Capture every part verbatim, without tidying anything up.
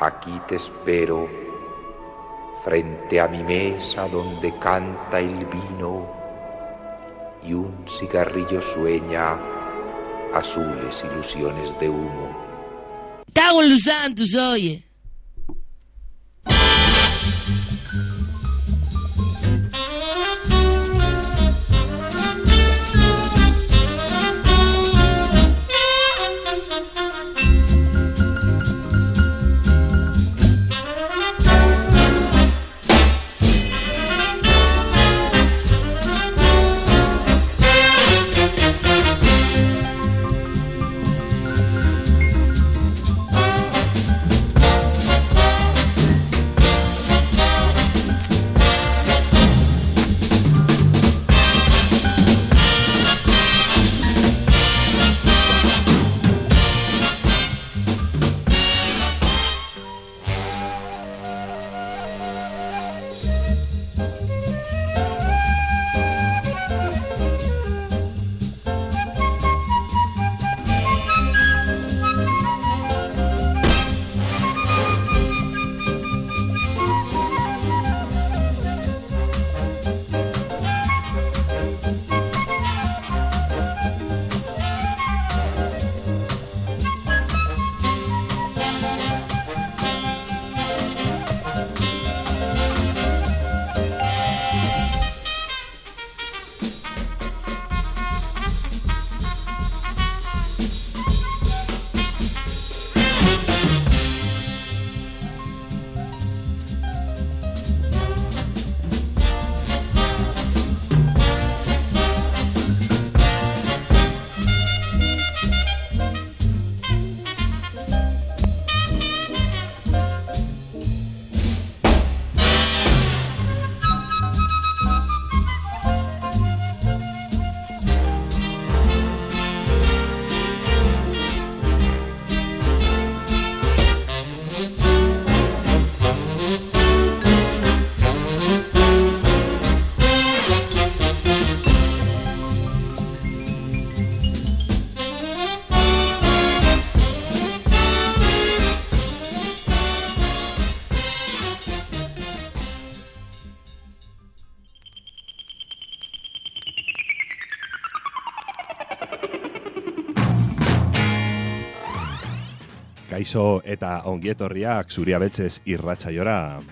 Aquí te espero, frente a mi mesa donde canta el vino y un cigarrillo sueña azules ilusiones de humo. ¡Cago en los santos, oye! Kaixo eta ongietorriak Zuria Beltzez irratsaiora.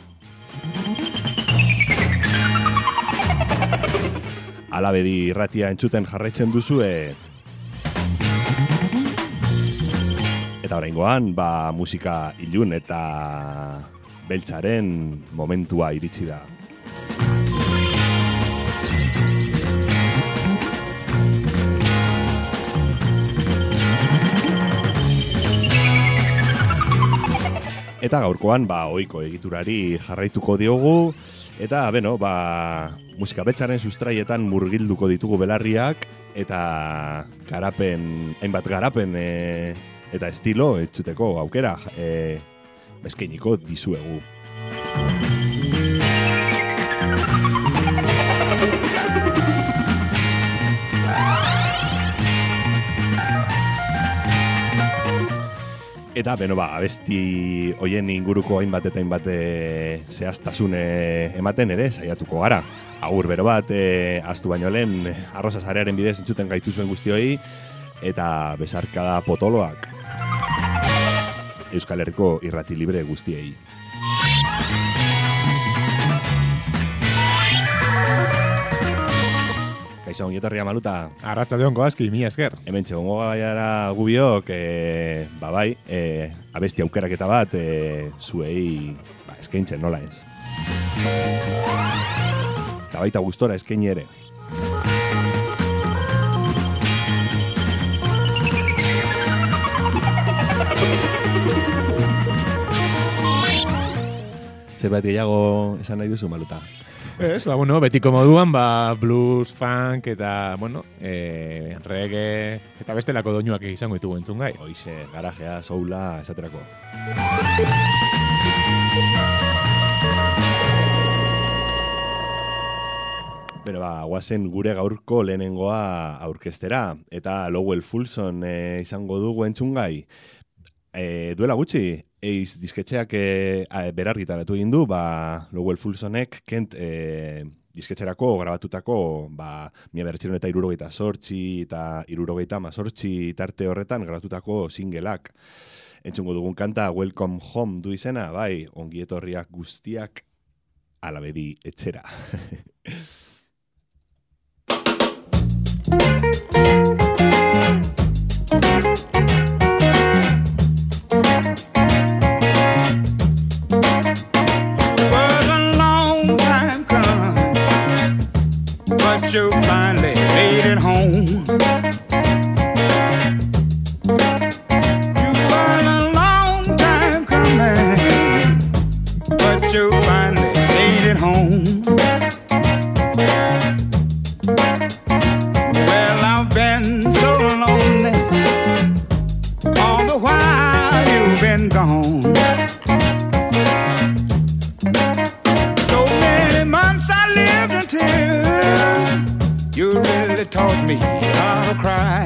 Alabedi irratia entzuten jarraitzen duzue. Eta oraingoan, ba, musika ilun eta beltzaren momentua iritsi da. Eta gaurkoan, ba, ohiko egiturari jarraituko diogu, eta, beno, ba, musika beltzaren sustraietan murgilduko ditugu belarriak, eta garapen, hainbat garapen e, eta estilo entzuteko aukera e, eskainiko dizuegu. Eta, beno, ba, abesti hoien inguruko hainbat eta hainbat e, zehaztasun ematen ere, saiatuko gara. Agur bero bat, e, astu baino lehen, arroza sarearen bidez entzuten gaitu zuen guztioi, eta besarkada potoloak Euskal Herriko irrati libre guztiei. Kaixo, ongietorria Maluta. Arratsaldeon aski, mila esker. Hemen txegongo gaiara gubiok, e, ba bai, e, abesti aukeraketa bat, e, zuei ba, eskaintzen nola ez. Eta baita gustora eskaini ere. Zerbait gehiago esan nahi duzu, Maluta? Ez, ba, bueno, betiko moduan, ba, blues, funk, eta, bueno, e, reggae, eta bestelako doinuak izango ditugu entzun gai. Hoize, garajea, soula, esaterako. Beno, ba, guazen gure gaurko lehenengoa aurkeztera, eta Lowell Fulson e, izango dugu entzun gai. E, duela gutxi, eiz disketxeak e, berargitaratu egin du, ba, Lowell Fulsonek Kent e, disketxerako grabatutako ba, mila bederatziehun eta hirurogeita zortzi eta hirurogeita hamazortzi tarte horretan grabatutako singleak. Entzungo dugun kanta Welcome Home du izena, bai, ongi etorriak guztiak alabedi etxera. You finally made it home. You were a long time coming, but you finally made it home. Well, I've been so lonely all the while you've been gone. So many months I lived until you really taught me how to cry.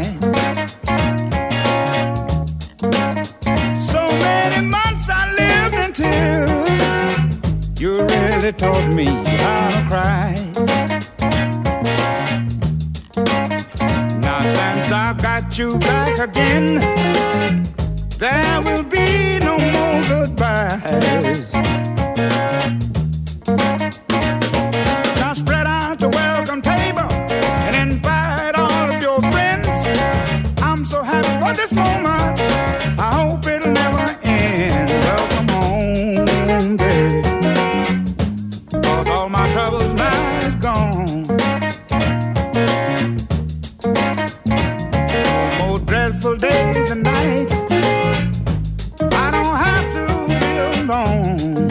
So many months I lived until you really taught me how to cry. Now since I got you back again, there will be no more goodbyes. Now spread out the welcome table and invite all of your friends. I'm so happy for this moment, I hope it'll never end. Welcome home, babe, 'cause all my troubles now is gone. No more dreadful days and nights, I don't have to be alone.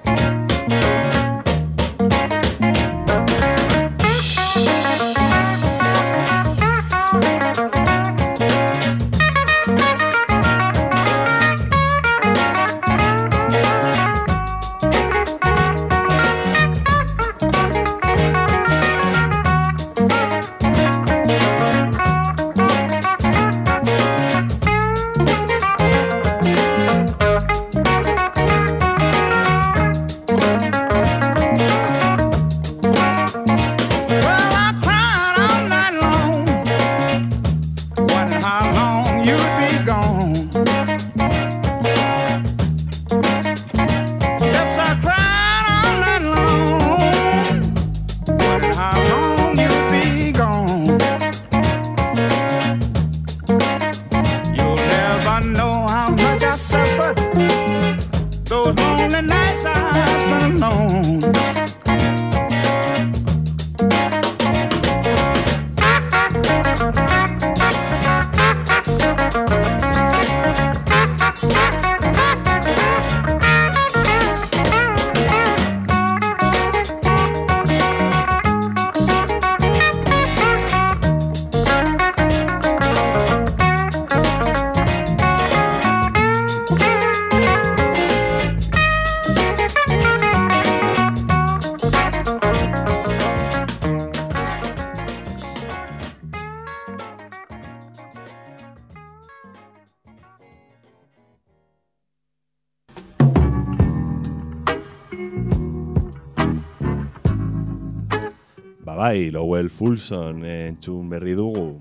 Bai, Lowell Fulson entzun berri dugu.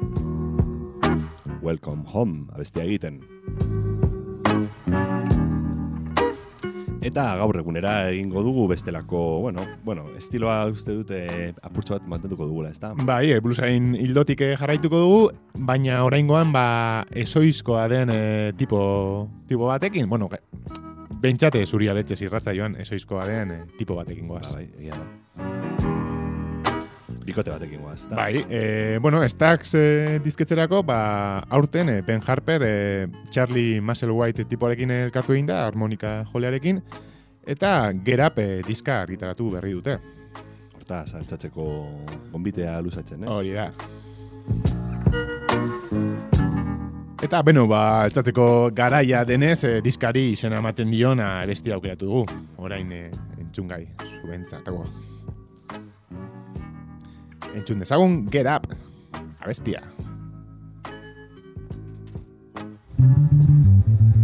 Welcome Home, abestia egiten. Eta gaur egunera egingo dugu bestelako, bueno, bueno, estiloa uste dute apurtxo bat mantenduko dugula, ezta? Bai, bluesaren hildotik jarraituko dugu, baina oraingoan ba esoizkoa den e, tipo, tipo batekin, bueno, bentsate zuria betxez irratza joan esoizkoa den e, tipo batekin goaz. Bai, egia da. Bikote batekin goaz, da? Bai, e, bueno, Stax e, dizketzerako, ba, aurten e, Ben Harper, e, Charlie Musselwhite tipoarekin elkartu egin da, harmonika jolearekin, eta Get Up e, diska argitaratu berri dute. Horta, saltzatzeko gonbitea luzatzen, eh? Hori da. Eta, beno, ba, altzatzeko garaia denez, e, diskari izena ematen dion abestia aukeratu dugu. Orain e, entzungai, zubentzatako. Entzun dezagun, Get Up, abestia.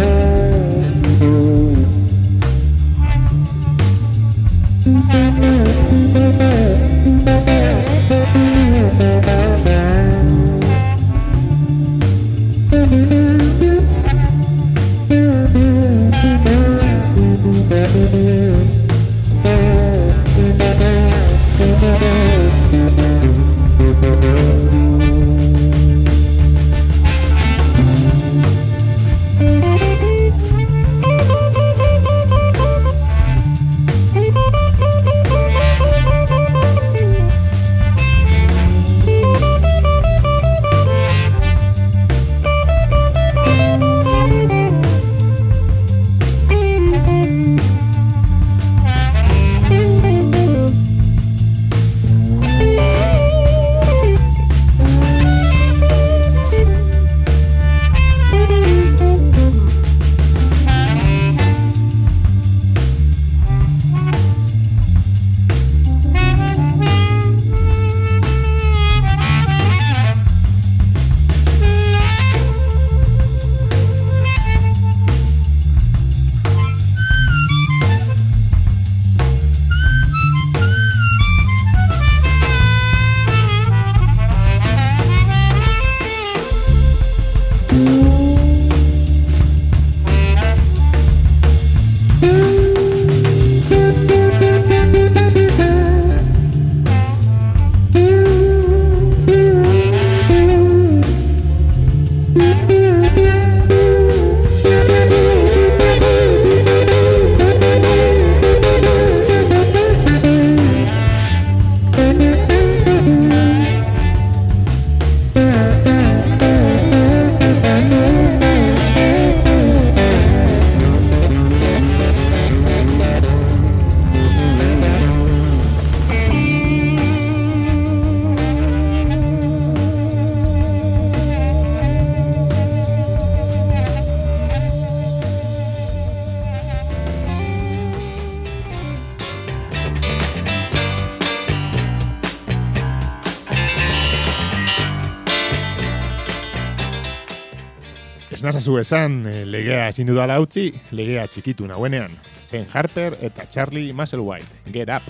Nazazu esan, legea ezin dudala utzi, legea txikitu nahuenean. Ben Harper eta Charlie Musselwhite. Get up!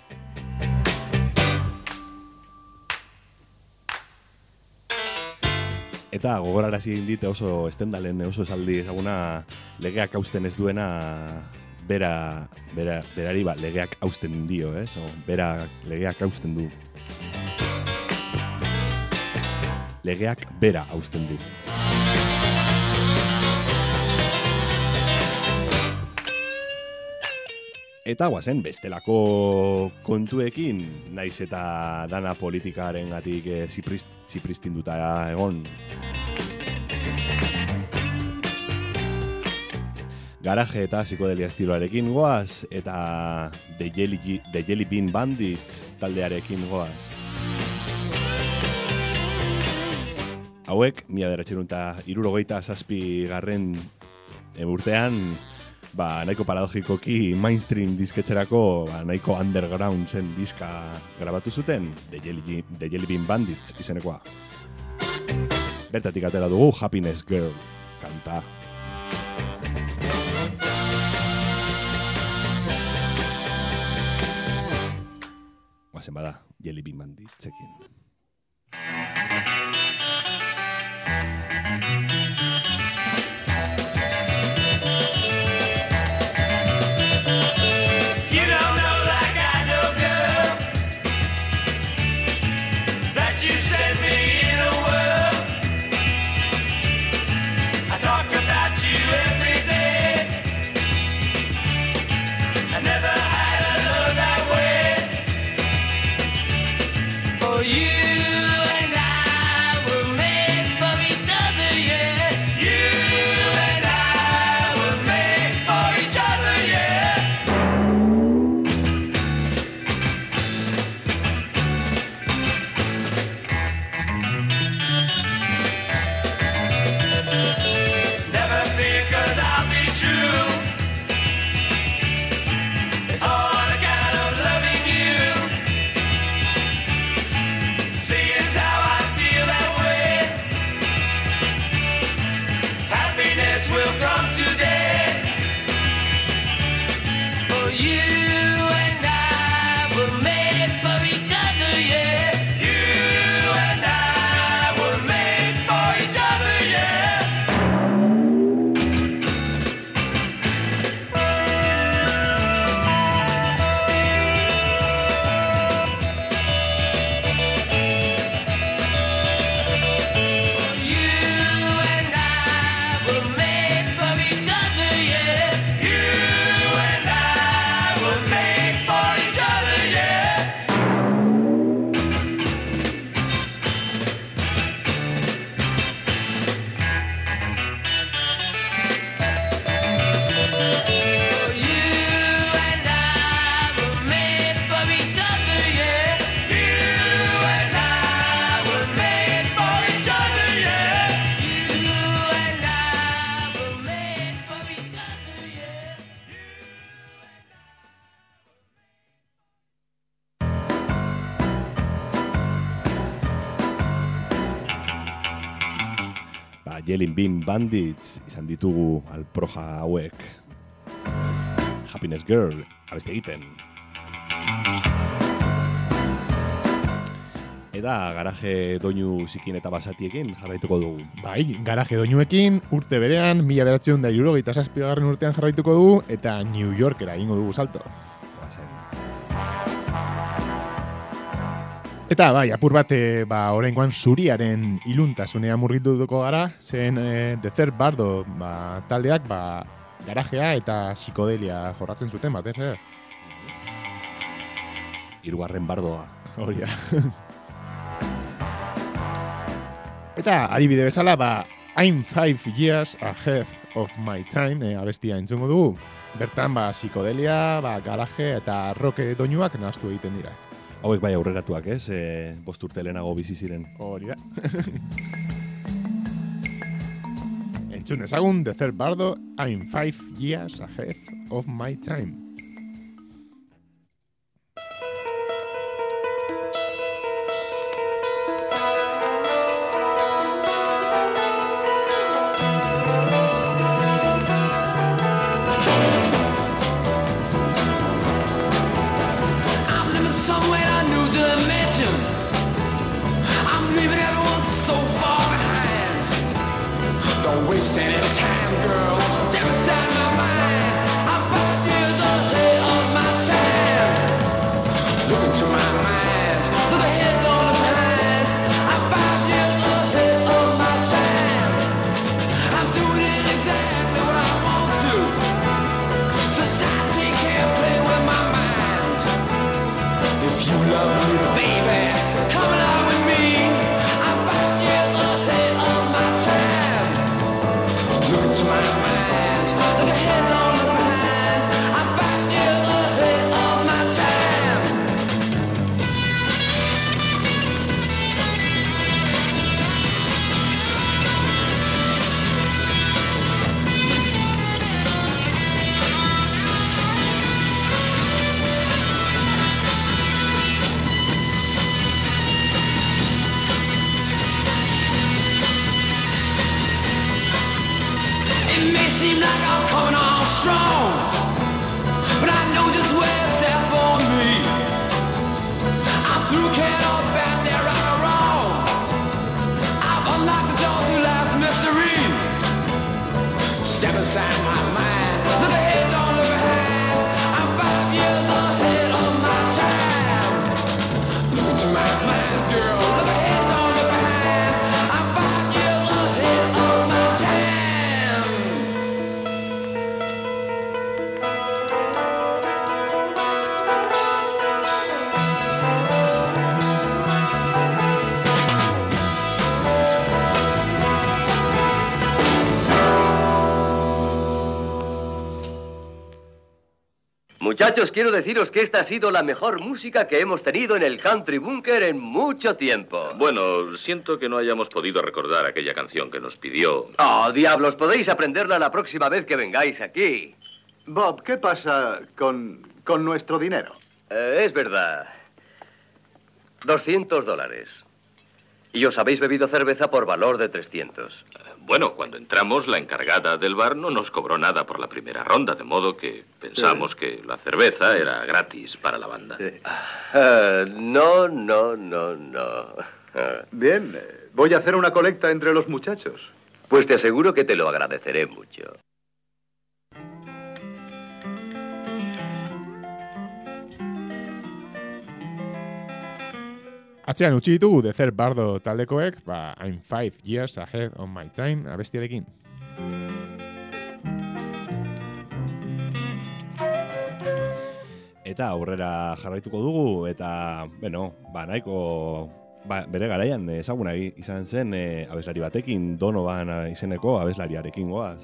Eta gogorarazi indite oso estendalen oso esaldi ezaguna legeak hausten ez duena bera, bera, berari ba, legeak hausten dio, eh? So, bera legeak hausten du. Legeak bera hausten du. Eta guazen, bestelako kontuekin, naiz eta dana politikaren gatik e, ziprist, zipristinduta egon. Garaje eta psikodelia estiloarekin goaz, eta The Jelly, The Jelly Bean Bandits taldearekin goaz. Hauek, mila bederatziehun eta hirurogeita zazpi garren urtean, ba, nahiko paradogikoki mainstream disketxerako ba, nahiko underground zen diska grabatu zuten The Jelly, The Jelly Bean Bandits izenekoa. Bertatik atera dugu Happiness Girl kanta. Guazen bada, Jelly Bean Banditsekin. You Jelly Bean Bandits izan ditugu alproja hauek. Happiness Girl, abeste egiten. Eta garaje doinu zikin eta basatiekin jarraituko dugu. Bai, garaje doinuekin urte berean, mila bederatziehun eta hirurogeita zazpigarren urtean jarraituko dugu, eta New Yorkera egingo dugu salto. Eta bai, apur bat, e, ba, oraingoan zuriaren iluntasunea murgituko gara, zen e, The Third Bardo ba, taldeak ba, garajea eta psikodelia jorratzen zuten batez, eh? Hirugarren bardoa. Hori da. Eta adibide bezala, ba, I'm five years ahead of my time, e, abestia entzungo dugu. Bertan, ba, psikodelia, ba, garaje eta roke doinuak nahaztu egiten dira. Hauek bai aurreratuak, ez? E, bost urte lehenago bizi ziren. Hori da. Entzun ezagun, The Third Bardo, I'm five years ahead of my time. Muchachos, quiero deciros que esta ha sido la mejor música que hemos tenido en el Country Bunker en mucho tiempo. Bueno, siento que no hayamos podido recordar aquella canción que nos pidió. Oh, diablos, podéis aprenderla la próxima vez que vengáis aquí. Bob, ¿qué pasa con, con nuestro dinero? Eh, es verdad. doscientos dólares. Y os habéis bebido cerveza por valor de trescientos. Bueno, cuando entramos, la encargada del bar no nos cobró nada por la primera ronda, de modo que pensamos sí. que la cerveza era gratis para la banda. Sí. Uh, no, no, no, no. Uh. Bien, eh, voy a hacer una colecta entre los muchachos. Pues te aseguro que te lo agradeceré mucho. Atzean utzi ditugu The Third Bardo taldekoek, ba, I'm five years ahead of my time, abestiarekin. Eta aurrera jarraituko dugu, eta, bueno, ba, nahiko, ba, bere garaian ezaguna izan zen e, abeslari batekin, Donovan izeneko abeslariarekin goaz.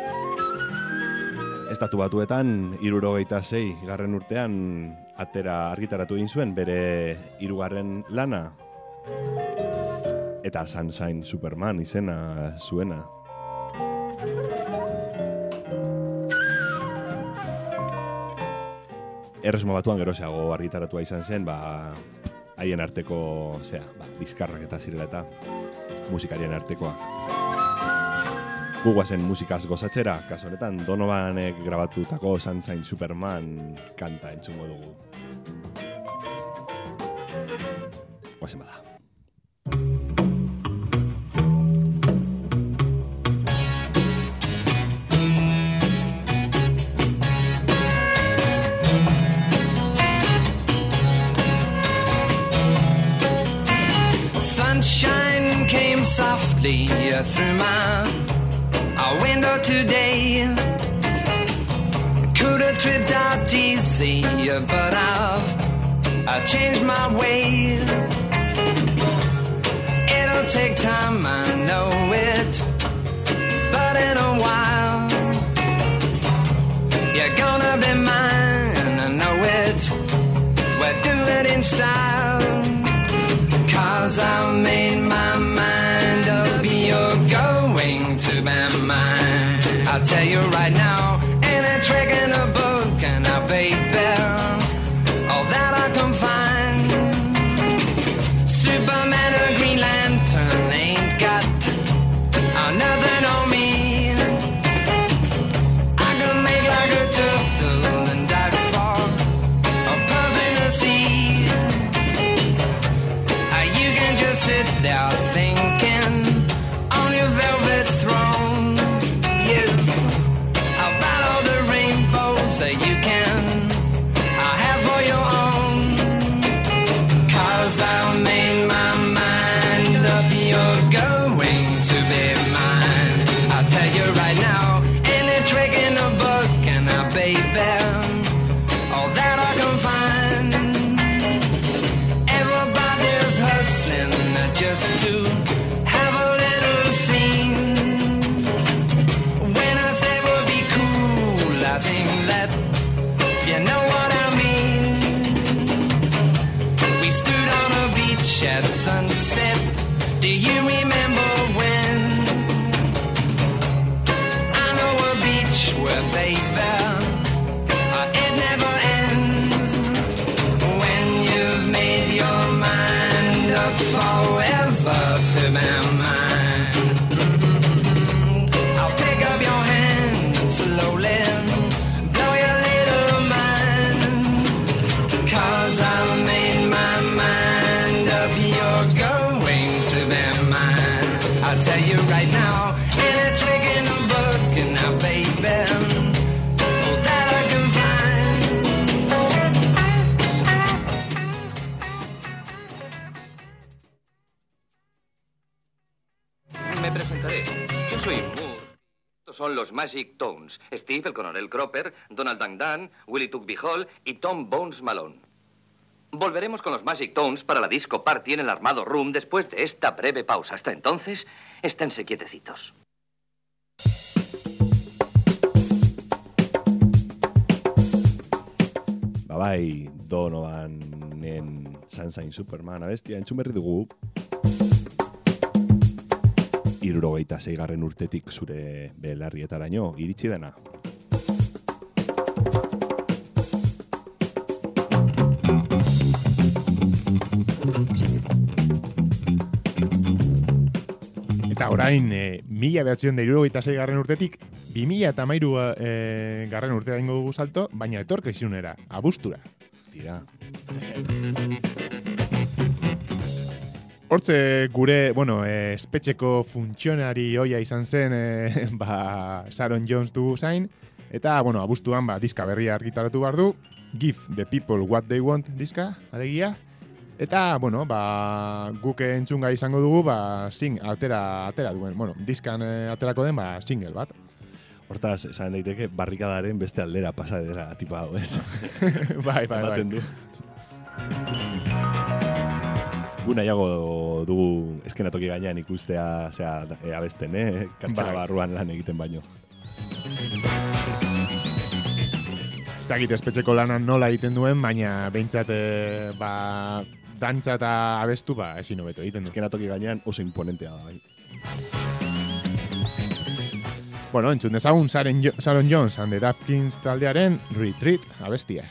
Estatu Batuetan, hirurogeita sei garren urtean, atera argitaratu egin zuen bere hirugarren lana. Eta Sunshine Superman izena zuena. Erresuma Batuan gerozeago argitaratua izan zen, ba, haien arteko, zera, ba, bizkarrak eta zirela eta musikarien artekoa. Gu guazen musikaz gozatzera, kaso honetan Donovanek grabatutako Sunshine Superman kanta entzungo dugu. Guazen bada. Sunshine came softly through my our window today. Could have tripped out easy, but I've I changed my way. It'll take time, I know it, but in a while you're gonna be mine, I know it. We'll do it in style, 'cause I made my mind up, you're going to be mine. I'll tell you right now, ain't a trick in a book, and I baby, all that I can find. Superman or Green Lantern ain't got uh, nothing on me. I can make like a turtle and dive for a puff in the sea. Uh, you can just sit there thinking on your velvet throne. Yes, about all the rainbows that you can I have for your own. 'Cause I made my mind up, you're going to be mine. I'll tell you right now, ain't a trick in a book, and I baby, all that I can find. Everybody's hustling just to have a little scene. When I say we'll be cool, I think that you know what I mean. We stood on a beach at sunset. Do you remember when? I know a beach where, baby, uh, it never ends. When you've made your mind up forever to be mine. I'll pick up your hand and slowly blow your little mind. 'Cause I made my mind up, you're going to be mine. I'll tell you right now, ain't a trick in a book, and now baby, all that I can find. Me presentaré. Yo soy Moore. Estos son los Magic Tones. Steve, el coronel Cropper, Donald Dangdan, Willie Tugby Hall y Tom Bones Malone. Volveremos con los Magic Tones para la disco party en el Armado Room después de esta breve pausa. Hasta entonces, esténse quietecitos. Babai, Donovanen Sunshine Superman abestia entzun berri dugu. Hirurogeita seigarren urtetik zure belarrietaraino iritsi dena. Eta orain, e, mila behatzen da hirurogeita seigarren urtetik, bi mila eta hamairu e, garren urtera ingo dugu salto, baina etorkizunera, abuztura. Tira. Hortze gure, bueno, eh, espetxeko funtzionari hoia izan zen, eh, ba, Sharon Jones dugu zain, eta, bueno, abuztuan, ba, diska berria argitaratu behar du, Give the People What They Want diska, alegia, eta, bueno, ba, guk entzunga izango dugu, ba, sing, atera, atera duen, bueno, diskan eh, aterako den, ba, single bat. Hortaz, esan daiteke, barrikadaren beste aldera pasa dela tipa hau, ez? bai, bai, bai. Ematen du. Gu nahiago dugu eskenatoki gainean ikustea, zera, e, abesten, eh? Kartxela barruan lan egiten baino. Zagit espetxeko lanan nola egiten duen, baina behintzat, e, ba, dantza eta abestu, ba, ezin hobeto egiten du. Eskenatoki gainean oso imponentea da, bai. Bueno, entzun dezagun Sharon, jo Sharon Jones and the Dapkins taldearen Retreat abestia.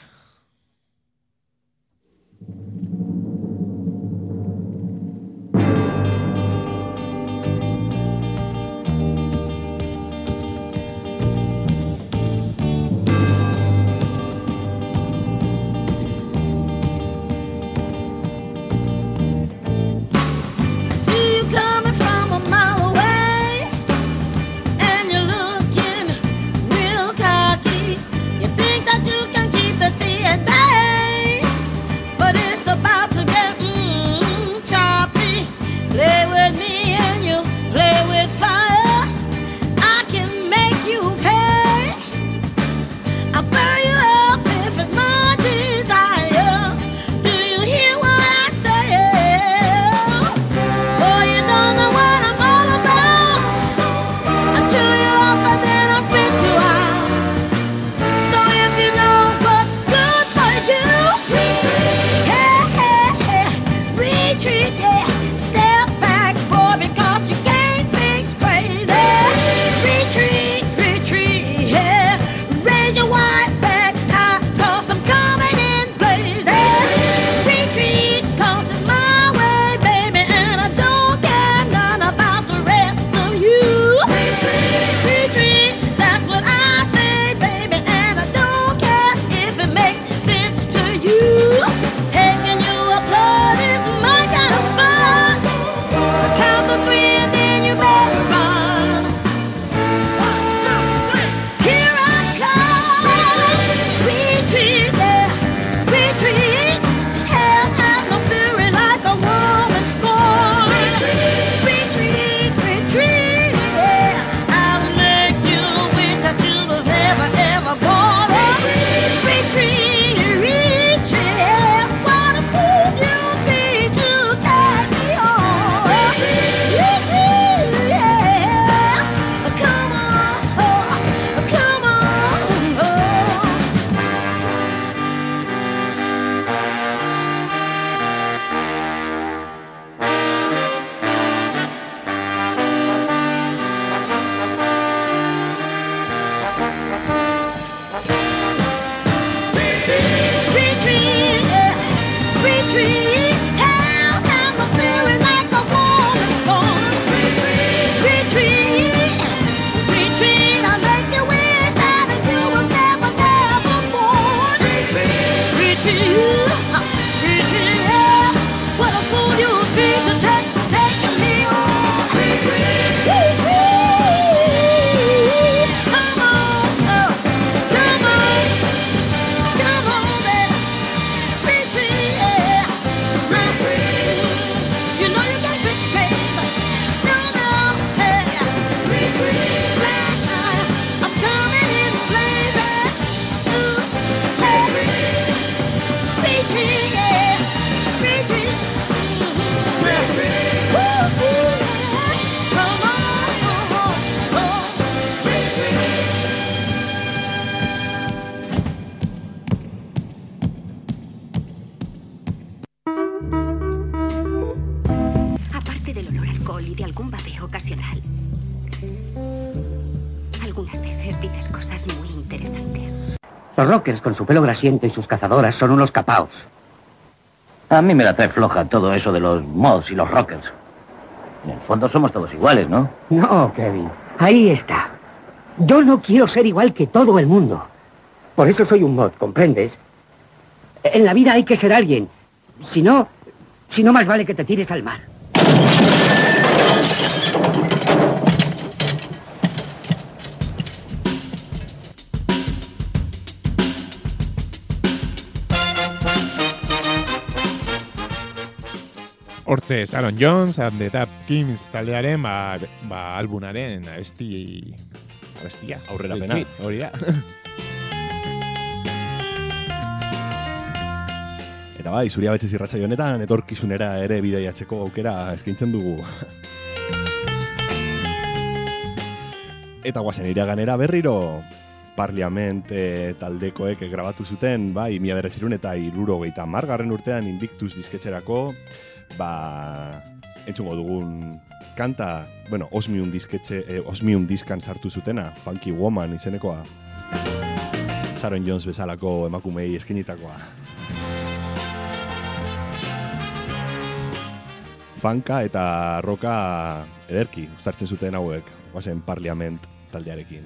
muy interesantes. Los rockers con su pelo grasiento y sus cazadoras son unos capaos. A mí me la trae floja todo eso de los mods y los rockers. En el fondo somos todos iguales, ¿no? No, Kevin. Ahí está. Yo no quiero ser igual que todo el mundo. Por eso soy un mod, ¿comprendes? En la vida hay que ser alguien. Si no, si no más vale que te tires al mar. Hortxe, Sharon Jones and the Tap Kings taldearen ba, ba albunaren abesti abestia aurrera pena. Hori da. Eta bai, zuria betxez irratsaio honetan etorkizunera ere bidaiatzeko aukera eskaintzen dugu. Eta guazen iraganera berriro Parliament e, taldekoek grabatu zuten, bai, mila bederatziehun eta hirurogeita hamargarren urtean Invictus disketxerako, ba, entzungo dugun kanta, bueno, Osmium disketxe, eh, Osmium diskan sartu zutena, Funky Woman izenekoa. Sharon Jones bezalako emakumei eskenitakoa. Funka eta roka ederki uztartzen zuten hauek, guazen Parliament taldearekin.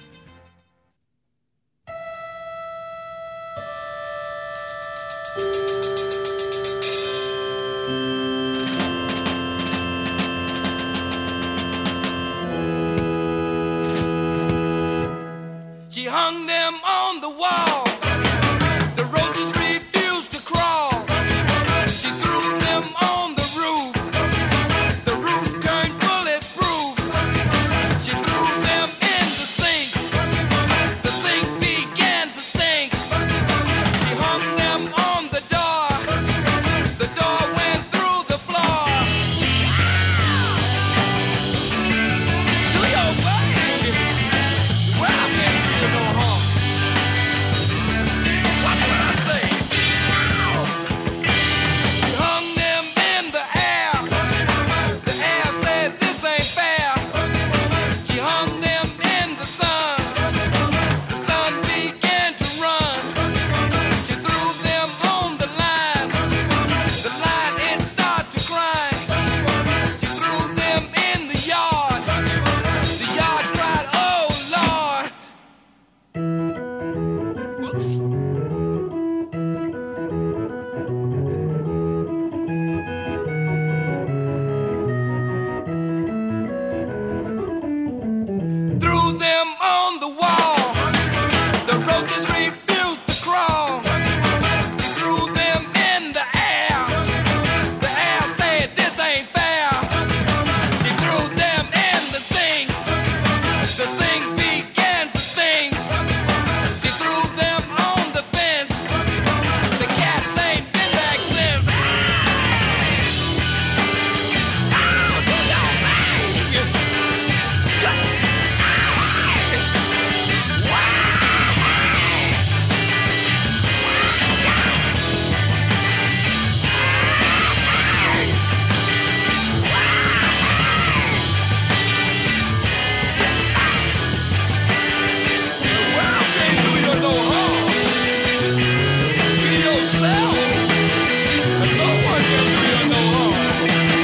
She hung them on the wall. The roaches refused to crawl. She threw them on the roof. The roof turned bulletproof. She threw them in the sink. The sink began to stink. She hung them on the door. The door went through the floor. Do your baby. Well, no harm. What can I say? She hung them in the air. The air said this ain't fair. She hung them in the sun. The sun began to run. She threw them on the line. The line it started to cry. She threw them in the yard. The yard cried, oh Lord. Whoops. Threw them on the wall. The roaches refused to crawl. Threw them in the air. The air said this ain't fair. She threw them in the sink. The sink began to sink. She threw them on the fence. The cats ain't been back since. Well, can't do you no harm. Be yourself. And no one can do you no harm.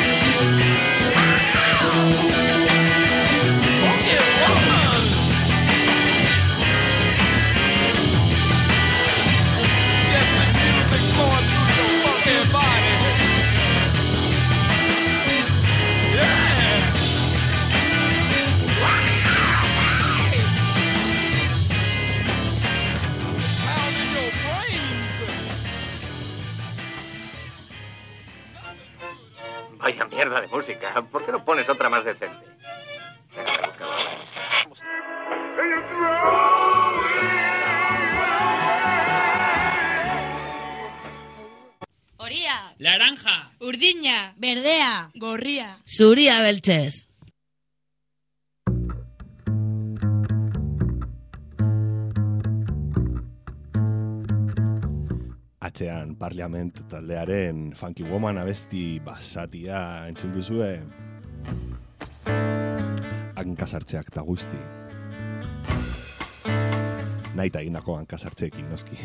Funky woman. Just the music flowing through your funky body. Yeah. Pounding your brains. Vaya mierda de música. ¿Por qué no pones otra más decente? Venga, voy a buscar otra música. Horia, Laranja. urdina, berdea, gorria, zuria beltzez. Atzean Parliament taldearen Funky Woman abesti basatia entzun duzue. Hankasartzeak ta guzti. nahi eta egindako hankasartzeekin, noski.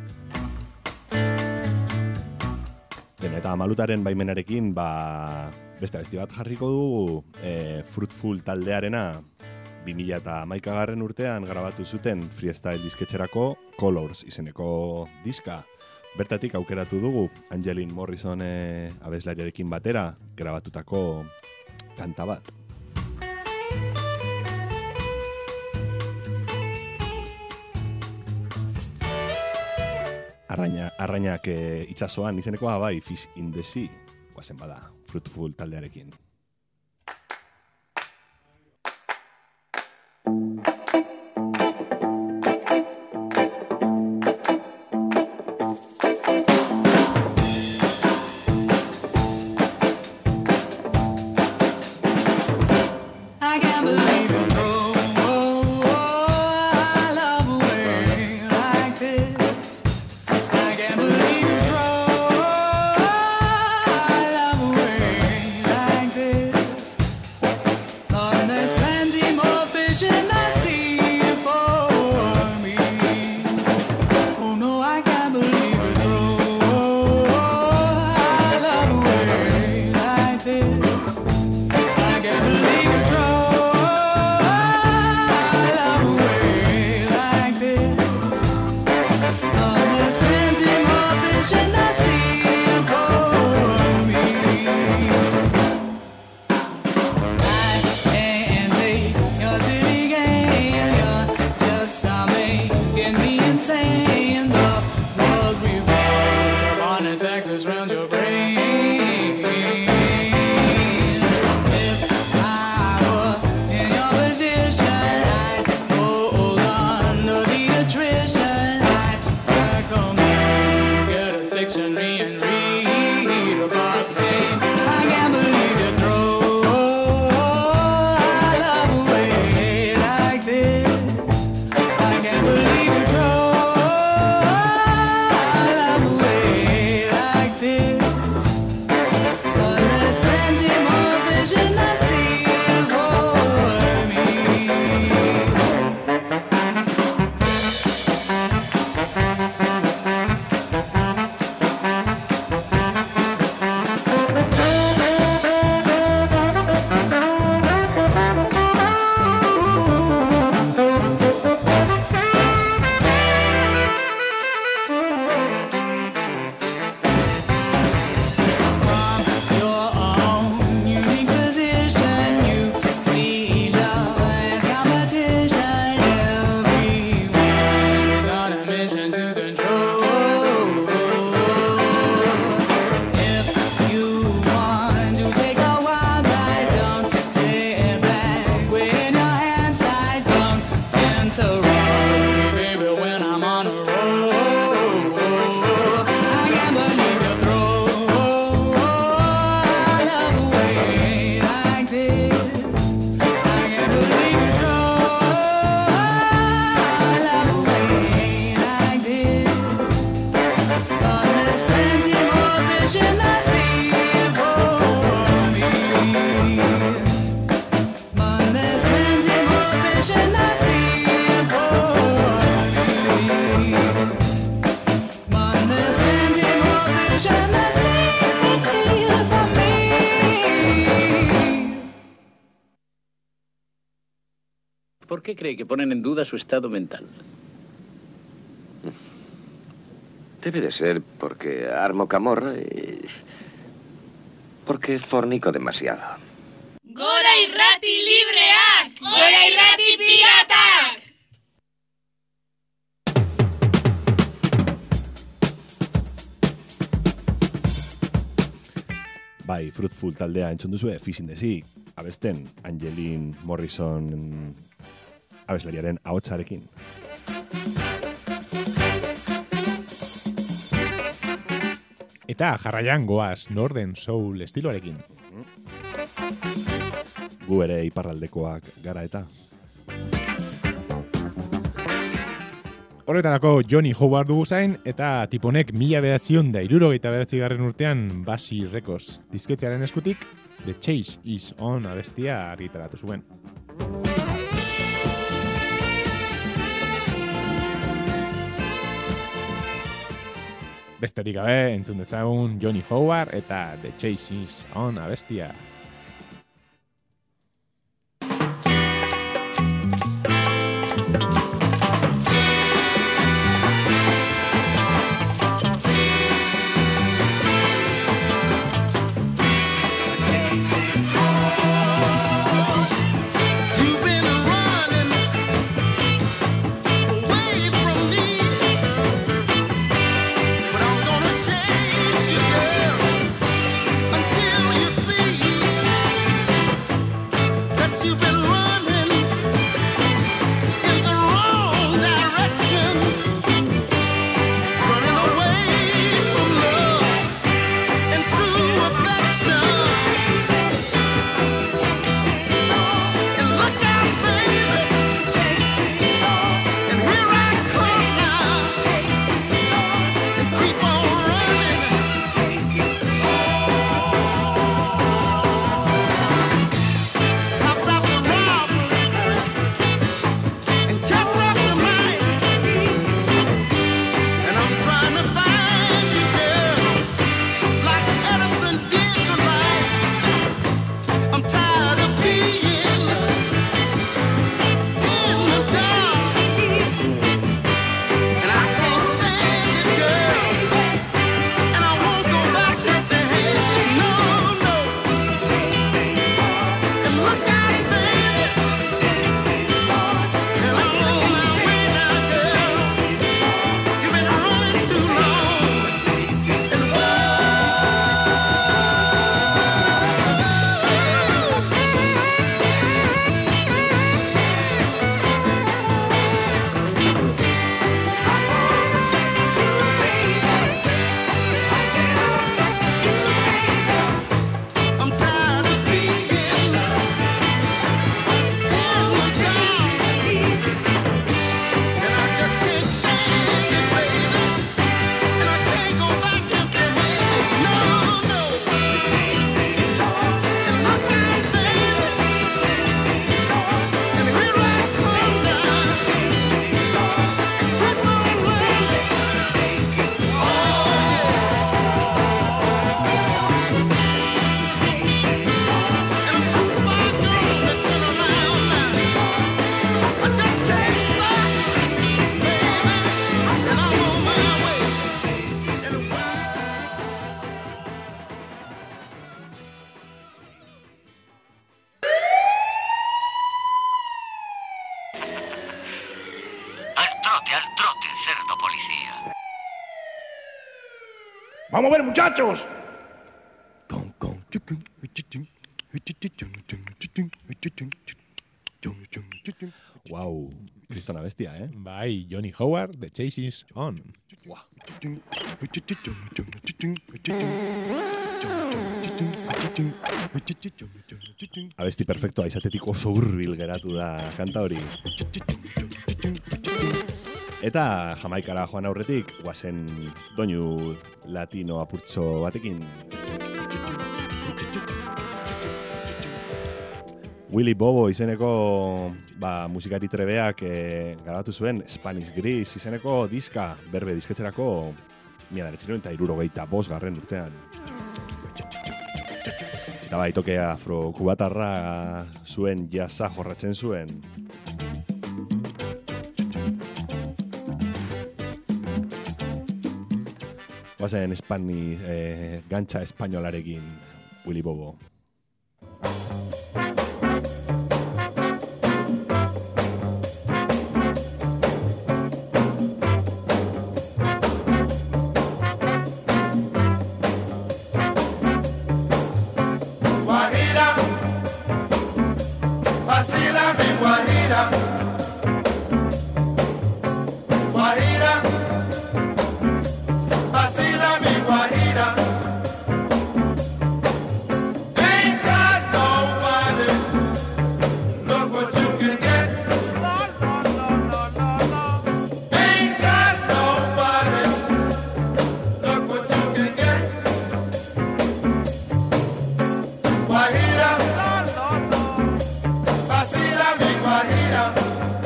Beno, eta Malutaren baimenarekin, ba, beste abesti bat jarriko dugu, e, Fruitful taldearena, bi mila hamaikagarren urtean grabatu zuten freestyle disketxerako Colors izeneko diska. Bertatik aukeratu dugu Angelin Morrison e, abeslariarekin batera grabatutako kanta bat. Arraina, arrainak e, itxasoan izenekoa bai, Fish in the Sea, guazen bada, Fruitful taldearekin. ¿Por qué cree que ponen en duda su estado mental? Debe de ser porque armo camorra y... porque fornico demasiado. Gora irrati libreak! Gora irrati piratak! Bai, Fruitful taldea entzun duzue, Fish in the Sea, abesten Angelin Morrison abeslariaren ahotsarekin. Eta jarraian goaz Northern Soul estiloarekin. Gu ere iparraldekoak gara eta. Horretarako Johnny Howard dugu zain, eta tiponek mila bedatzion da irurogeita bedatzi garren urtean Basi Records disketxearen eskutik The Chase is On abestia argitaratu zuen. Besterik gabe, entzun dezagun Johnny Howard eta The Chase Is On abestia. ¡Vamos a ver, muchachos! Wow, kristona bestia, eh? Bai, Johnny Howard, The Chase Is On. Wow. Abesti perfectoa izatetik oso hurbil geratu da kanta hori. Eta Jamaikara joan aurretik, guazen doinu latino apurtxo batekin. Willy Bobo izeneko ba, musikari trebeak e, grabatu zuen Spanish Gris izeneko diska, berbe disketxerako mila bederatziehun eta hirurogeita bost garren urtean. Eta bai, toke afro-kubatarra zuen jazza jorratzen zuen. Guazen espani, eh, gantxa espainolarekin Willy Bobo.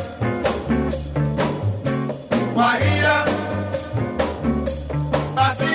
Guajira,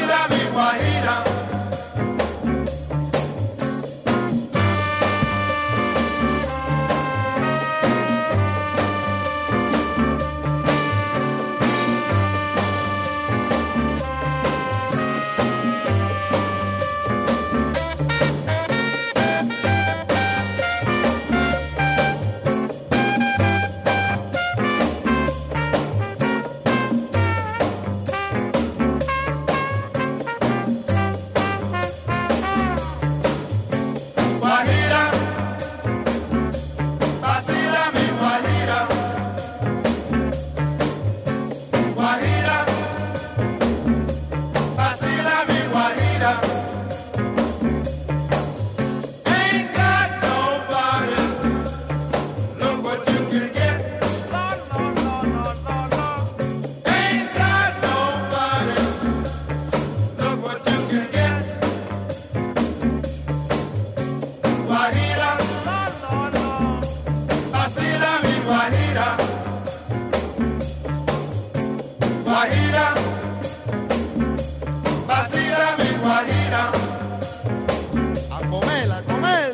guajira, vacila mi guajira. A comer, a comer.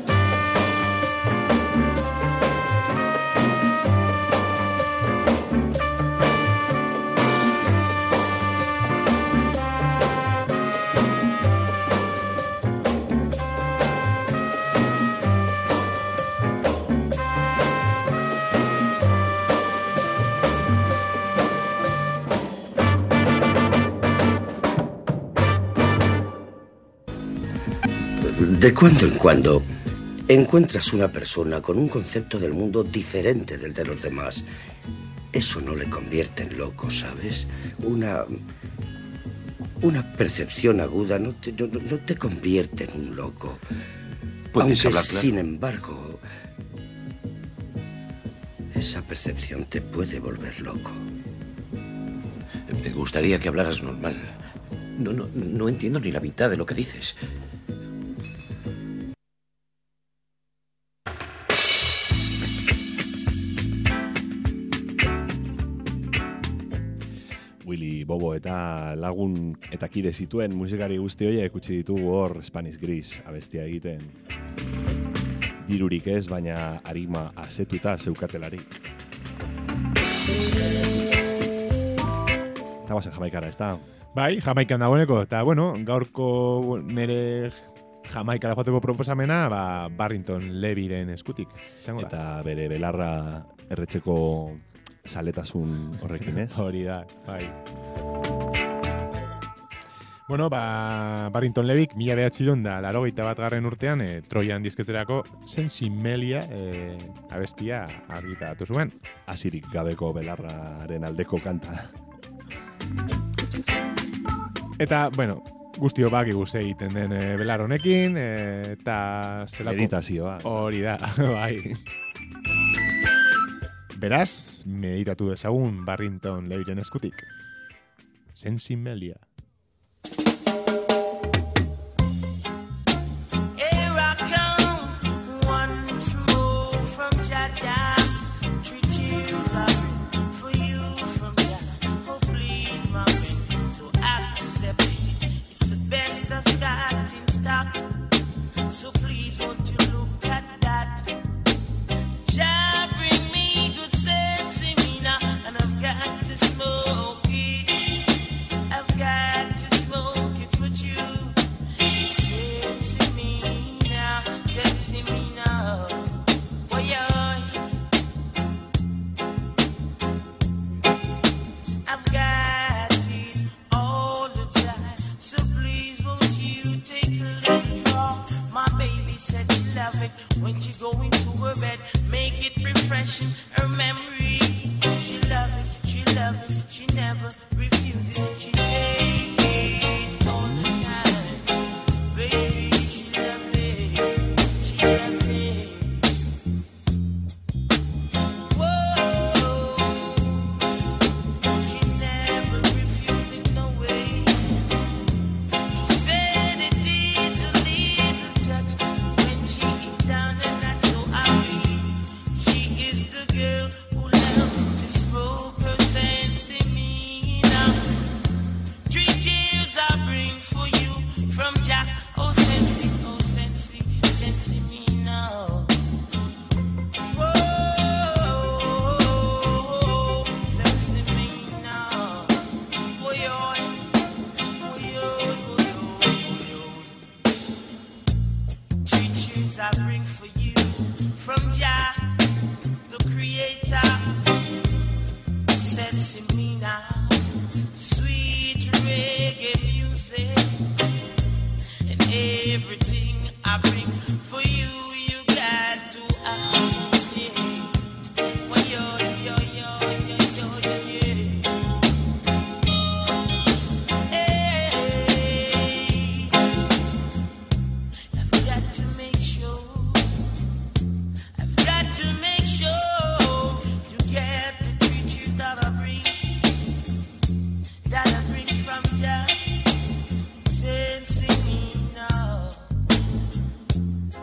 De cuando en cuando encuentras una persona con un concepto del mundo diferente del de los demás. Eso no le convierte en loco, ¿sabes? Una... Una percepción aguda no te, no, no te convierte en un loco. ¿Puedes Aunque, hablar claro? sin embargo, esa percepción te puede volver loco. Me gustaría que hablaras normal. No, no, no entiendo ni la mitad de lo que dices. Willy Bobo eta lagun eta kide zituen musikari guzti horiek utzi ditugu hor Spanish Gris abestia egiten. Dirurik ez, baina arima asetuta zeukatelari. Eta bazen Jamaikara, ez da? Bai, Jamaikan dagoeneko, eta bueno, gaurko nire Jamaikara joateko proposamena, ba, Barrington Levyren eskutik. Izango da. Eta bere belarra erretxeko saletasun horrekin, ez? Hori da, bai. Bueno, ba, Barrington Levyk mila behatziehun da laurogeita bat garren urtean e, Troian dizketzerako Sensimelia e, abestia argitaratu zuen. Hasirik gabeko belarraren aldeko kanta. Eta, bueno, guztio bakigu ze egiten den e, belar honekin, e, eta zelako... Meditazioa. Hori da, bai. Beraz, meditatu dezagun Barrington Levyren eskutik. Sensimelia. So please won't you look at that? Jah bring me good sense in me now, and I've got to smoke it. I've got to smoke it for you. It's sense in me now, sense in me now. Boy, I've got it all the time. So please won't you take a little draw? My baby said she love it when she go into her bed, make it refreshing her memory. She love it, she love it, she never refuse it. She take it all the time. Baby, she love it, she love it. Whoa, she never refuse it, no way. She said it needs a little touch when she is down and not so happy. She is the girl who loves to smoke her sense in me now. Three cheers I bring for you from Jack. Oh, Sensi, oh, Sensi, Sensi me now. Whoa, Sensi me now. Boy, oh, boy, oh, boy, oh. Three cheers I bring for you from Jah, the Creator. Sense in me now, sweet reggae music, and everything I bring for you, you got to accept it. Well, yo, yo, yo, yo, yo, yo, yeah. Hey, I've got to make sure, I've got to make sure you get the treaties that I bring, that I bring from Jah. Sensing me now.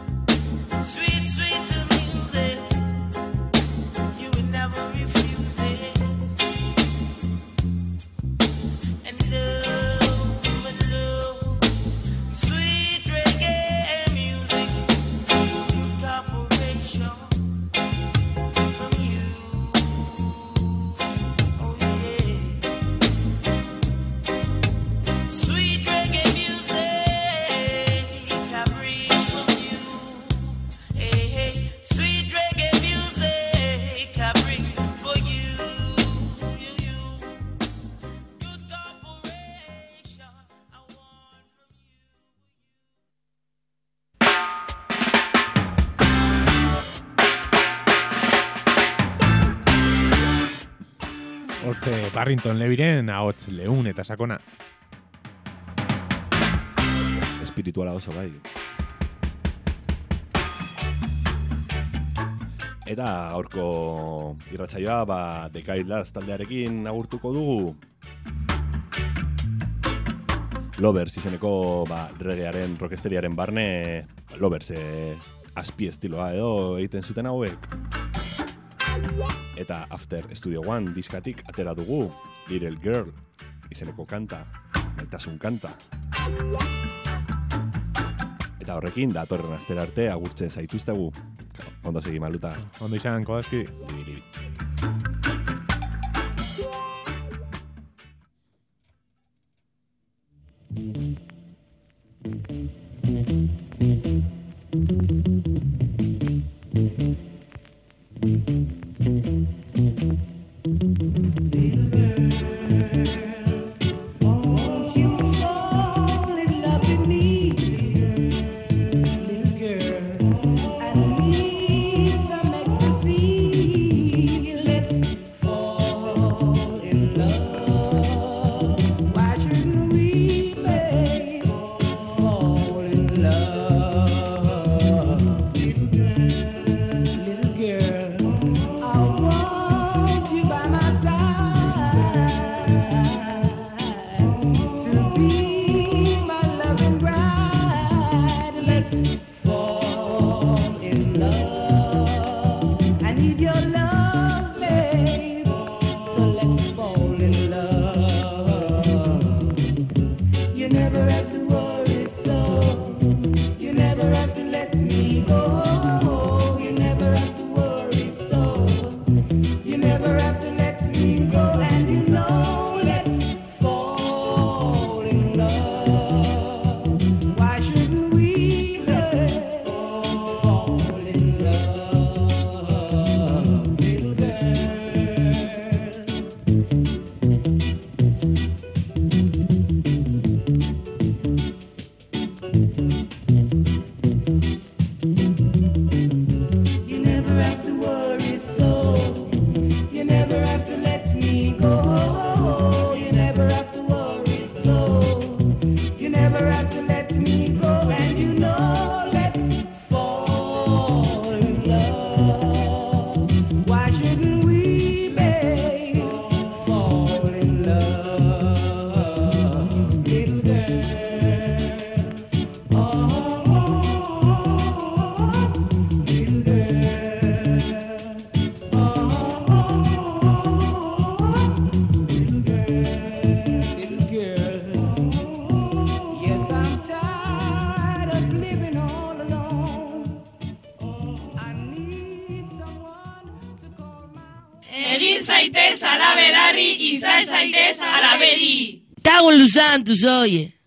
Ze Barrington Levyren ahots leun eta sakona. Espirituala oso bai. Eta gaurko irratsaioa ba The Kailas taldearekin agurtuko dugu. Lovers izeneko ba reggaearen rockesteriaren barne Lovers eh, azpi estiloa edo egiten zuten hauek. Eta After Studio One diskatik atera dugu Little Girl izeneko kanta, maitasun kanta. Eta horrekin datorren astera arte agurtzen zaituztegu. Ondo segi Maluta. Ondo izan, Kodaski. Dibiribi. Egin zaitez ala belarri, izan zaitez ala beri. Cago en los santos, oye.